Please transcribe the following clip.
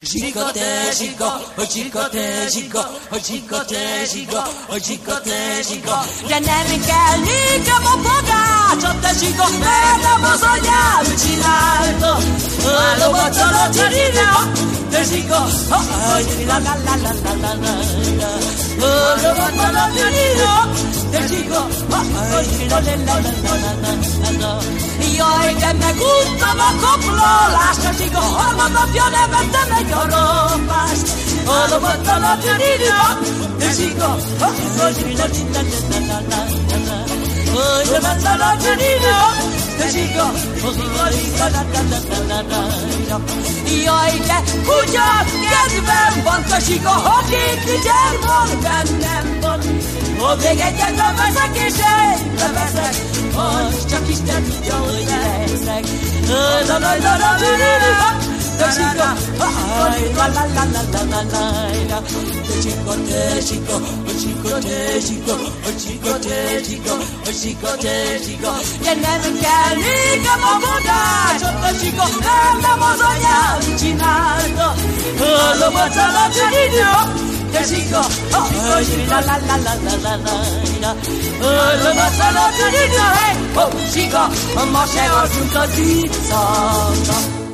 De nem kell nékem a pogácsot, te zsiga, mert nem az anyám csinálta. Lovattal a csirina, te zsiga, lovattal a csirina, te zsiga, jaj, de megúttam a koplolást, te zsiga, harmadnapja nevettem egy harapást. Lovattal a csirina, te zsiga, lovattal a csirina, te zsiga, jaj, de kutyát kedvem van, te zsiga, ha két liter van, bennem van. Ha még egyet beveszek és egybe veszek, az csak Isten tudja, hogy leszek. Te zsiga, de nem kell nékem a pogácsot, te zsiga, mert nem az anyám csinálta. Lovattal a csirina, te zsiga, lovattal a csirina, zsiga, ma se alszunk az utcára.